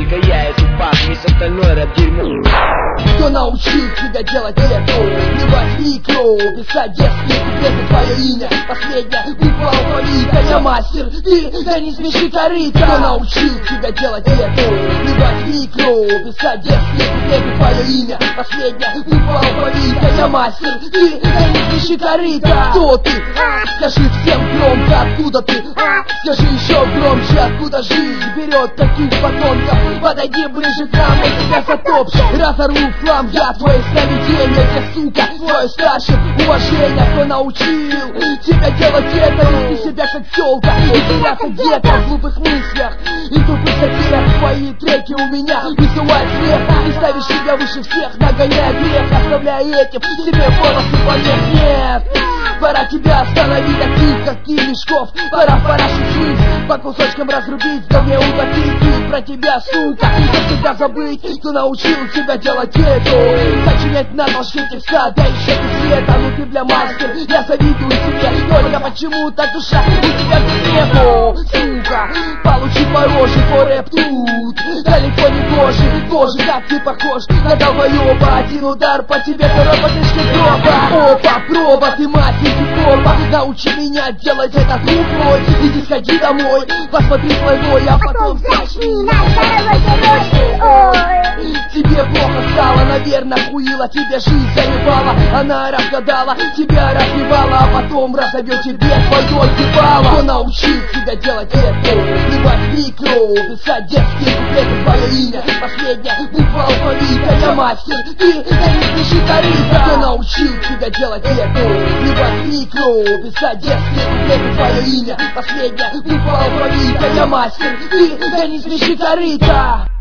только я эту пах, весь остальной рэп дерьмо. Кто научил тебя делать это? Плевать микро, писать детские куплеты, твое имя последняя буква алфавита. Я мастер, ты, да не смеши корыто. Кто научил тебя делать это? Плевать микро, писать детские куплеты, твое имя последняя буква алфавита. Я мастер, ты, да не смеши корыто. Кто ты? Скажи всем громко, откуда ты? Скажи еще громче, откуда жизнь берет таких подонков. Подойди ближе к нам, я тебя затопчу. Разорву в хлам я твои сновидения. Где, сука, твое старшее уважение? Кто научил тебя делать это? Вести себя как тёлка и теряться где-то в глупых мыслях и тупых затеях. Твои треки у меня вызывают смех. Ты ставишь себя выше всех, нагоняя грех, оставляя этим себе волосы помех. Нет, пора тебя остановить, таких как ты, мешков. Пора в парашют слыть, по кусочкам разрубить, да мне утопить. И про тебя, сука, навсегда забыть. Кто научил тебя делать это? Сочинять на толще текста, да еще ты света. Ну ты, бля, мастер, я завидую тебе. Только почему-то душа у тебя без нету, сука. Получи по роже, по рэп тут далеко не тоже, как ты похож на долбоеба. Один удар по тебе, второй по крышке гроба. Опа, проба, ты мать хип-хопа. Научи меня делать это рукой. Иди сходи домой, посмотри свой бой, а потом Зашли наш дорогой герой. Ой. тебе плохо стало, наверное, хуила тебе жизнь заебала. Она разгадала, тебя разбивала, а потом разобьет тебе твое ебало. Кто научил тебя делать это? Плевать микро, писать детские куплеты, твое имя последняя буква алфавита. Я мастер, ты, да не смеши корыто. Кто научил тебя делать это? Плевать микро, писать детские куплеты, твое имя последняя буква алфавита. Я мастер, ты, да не смеши корыто.